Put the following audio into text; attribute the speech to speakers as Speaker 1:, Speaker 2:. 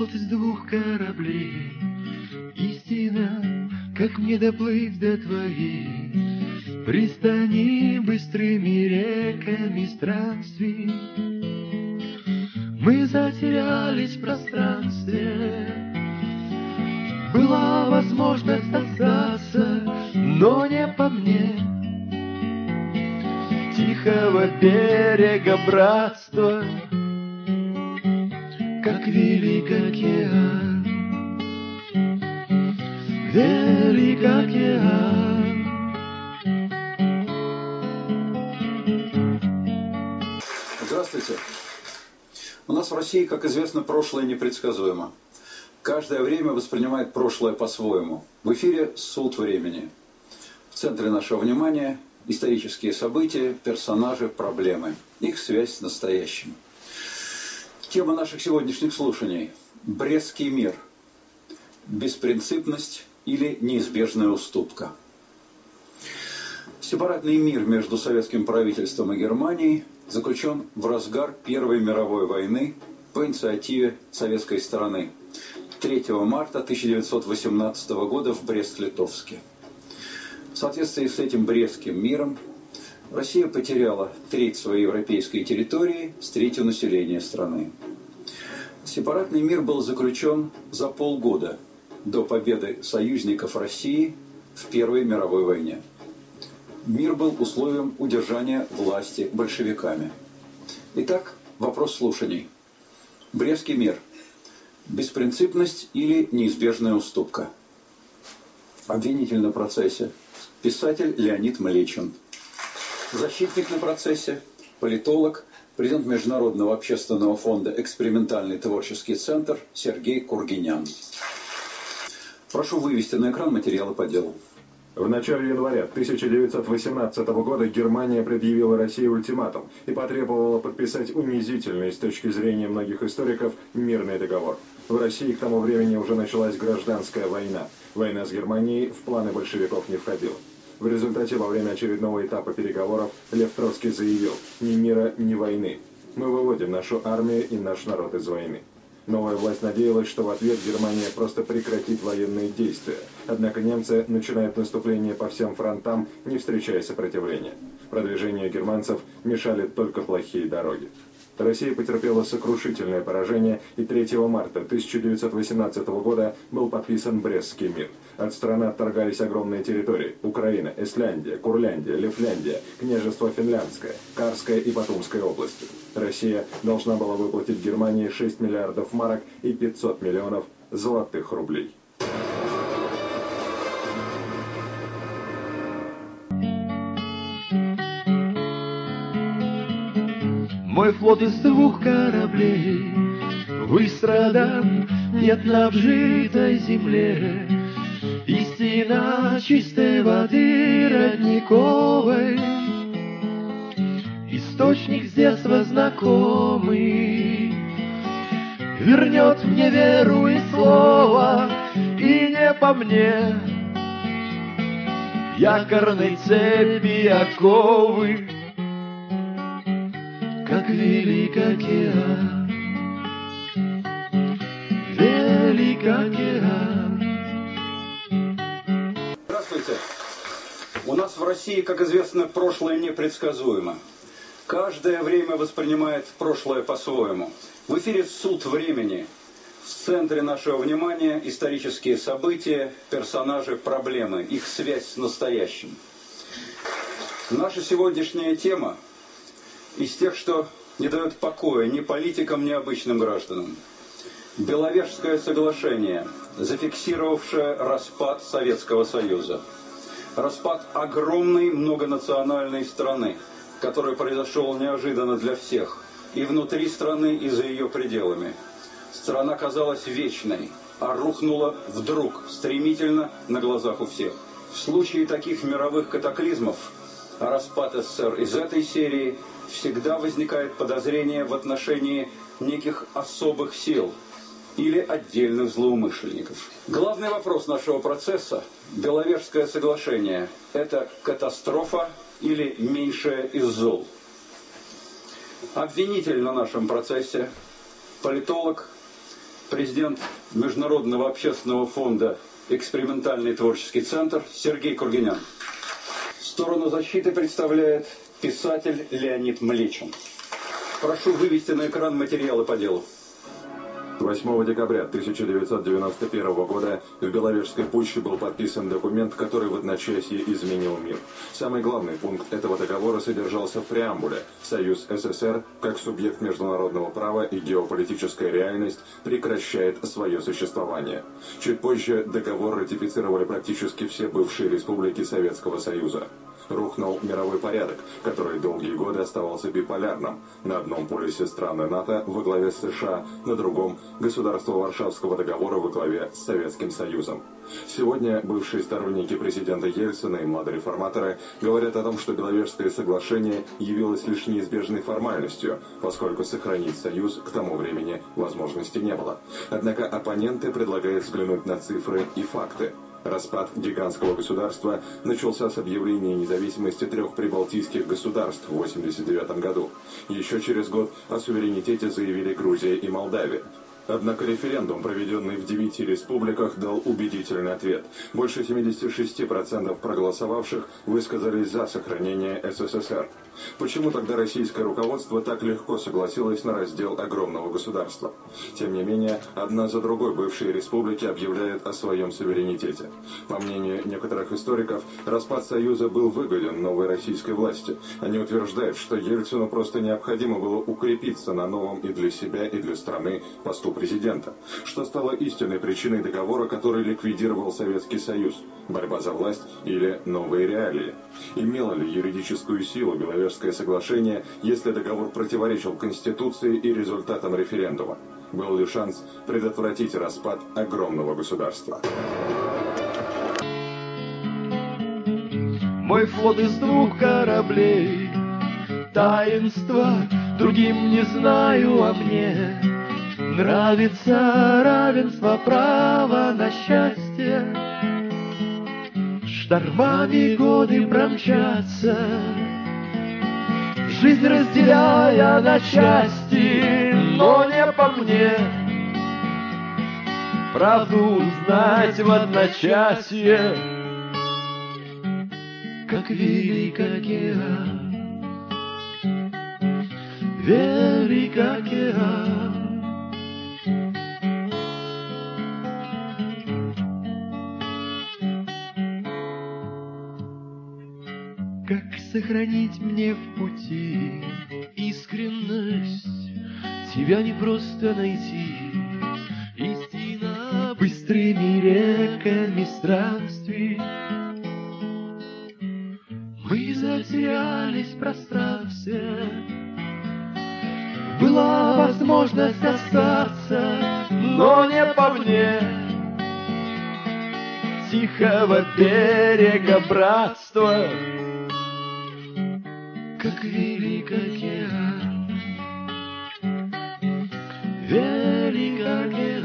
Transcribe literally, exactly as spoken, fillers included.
Speaker 1: флот из двух кораблей. Истина, как мне доплыть до твоей пристани быстрыми реками странствий. Мы затерялись в пространстве, была возможность остаться, но не по мне. Тихого берега братства, как велик океан, велик океан.
Speaker 2: Здравствуйте. У нас в России, как известно, прошлое непредсказуемо. Каждое время воспринимает прошлое по-своему. В эфире «Суд времени». В центре нашего внимания исторические события, персонажи, проблемы. Их связь с настоящим. Тема наших сегодняшних слушаний – Брестский мир. Беспринципность или неизбежная уступка. Сепаратный мир между советским правительством и Германией заключен в разгар Первой мировой войны по инициативе советской стороны третьего марта тысяча девятьсот восемнадцатого года в Брест-Литовске. В соответствии с этим Брестским миром Россия потеряла треть своей европейской территории с третью населения страны. Сепаратный мир был заключен за полгода до победы союзников России в Первой мировой войне. Мир был условием удержания власти большевиками. Итак, вопрос слушаний. Брестский мир. Беспринципность или неизбежная уступка? Обвинитель на процессе. Писатель Леонид Млечин. Защитник на процессе. Политолог, президент Международного общественного фонда «Экспериментальный творческий центр» Сергей Кургинян. Прошу вывести на экран материалы по делу.
Speaker 3: В начале января тысяча девятьсот восемнадцатого года Германия предъявила России ультиматум и потребовала подписать унизительный с точки зрения многих историков мирный договор. В России к тому времени уже началась гражданская война. Война с Германией в планы большевиков не входила. В результате во время очередного этапа переговоров Лев Троцкий заявил: «Ни мира, ни войны. Мы выводим нашу армию и наш народ из войны». Новая власть надеялась, что в ответ Германия просто прекратит военные действия. Однако немцы начинают наступление по всем фронтам, не встречая сопротивления. Продвижению германцев мешали только плохие дороги. Россия потерпела сокрушительное поражение, и третьего марта тысяча девятьсот восемнадцатого года был подписан Брестский мир. От страны отторгались огромные территории – Украина, Эстляндия, Курляндия, Лифляндия, княжество Финляндское, Карская и Батумская области. Россия должна была выплатить Германии шесть миллиардов марок и пятьсот миллионов золотых рублей.
Speaker 1: Мой флот из двух кораблей выстрадан нет на обжитой земле. Истина чистой воды родниковой, источник с детства знакомый, вернет мне веру и слово, и не по мне якорной цепи оковы, как велик океан, велик океан.
Speaker 2: Здравствуйте. У нас в России, как известно, прошлое непредсказуемо. Каждое время воспринимает прошлое по-своему. В эфире «Суд времени». В центре нашего внимания исторические события, персонажи, проблемы, их связь с настоящим. Наша сегодняшняя тема из тех, что не дает покоя ни политикам, ни обычным гражданам. Беловежское соглашение, зафиксировавшее распад Советского Союза. Распад огромной многонациональной страны, который произошел неожиданно для всех, и внутри страны, и за ее пределами. Страна казалась вечной, а рухнула вдруг, стремительно, на глазах у всех. В случае таких мировых катаклизмов, а распад СССР из этой серии, всегда возникает подозрение в отношении неких особых сил или отдельных злоумышленников. Главный вопрос нашего процесса – Беловежское соглашение – это катастрофа или меньшее из зол? Обвинитель на нашем процессе – политолог, президент Международного общественного фонда «Экспериментальный творческий центр» Сергей Кургинян. Сторону защиты представляет писатель Леонид Млечин. Прошу вывести на экран материалы по делу.
Speaker 3: восьмого декабря тысяча девятьсот девяносто первого года в Беловежской пуще был подписан документ, который в одночасье изменил мир. Самый главный пункт этого договора содержался в преамбуле. Союз СССР, как субъект международного права и геополитическая реальность, прекращает свое существование. Чуть позже договор ратифицировали практически все бывшие республики Советского Союза. Рухнул мировой порядок, который долгие годы оставался биполярным. На одном полюсе страны НАТО во главе с США, на другом – государство Варшавского договора во главе с Советским Союзом. Сегодня бывшие сторонники президента Ельцина и младореформаторы говорят о том, что Беловежское соглашение явилось лишь неизбежной формальностью, поскольку сохранить союз к тому времени возможности не было. Однако оппоненты предлагают взглянуть на цифры и факты. Распад гигантского государства начался с объявления независимости трех прибалтийских государств в тысяча девятьсот восемьдесят девятом году. Еще через год о суверенитете заявили Грузия и Молдавия. Однако референдум, проведенный в девяти республиках, дал убедительный ответ. Больше семидесяти шести процентов проголосовавших высказались за сохранение СССР. Почему тогда российское руководство так легко согласилось на раздел огромного государства? Тем не менее, одна за другой бывшие республики объявляют о своем суверенитете. По мнению некоторых историков, распад Союза был выгоден новой российской власти. Они утверждают, что Ельцину просто необходимо было укрепиться на новом и для себя, и для страны посту президента, что стало истинной причиной договора, который ликвидировал Советский Союз. Борьба за власть или новые реалии? Имело ли юридическую силу Беловежское соглашение, если договор противоречил Конституции и результатам референдума? Был ли шанс предотвратить распад огромного государства?
Speaker 1: Мой флот из двух кораблей, таинства другим не знаю, а мне нравится равенство права на счастье. Штормами годы промчатся, жизнь разделяя на части, но не по мне. Правду узнать в одночасье, как велик океан, велик океан. Как сохранить мне в пути искренность? Тебя не просто найти. Истина быстрыми реками странствий. Мы затерялись в пространстве. Была возможность остаться, но не по мне. Тихого берега братства, как велик океан, велик океан.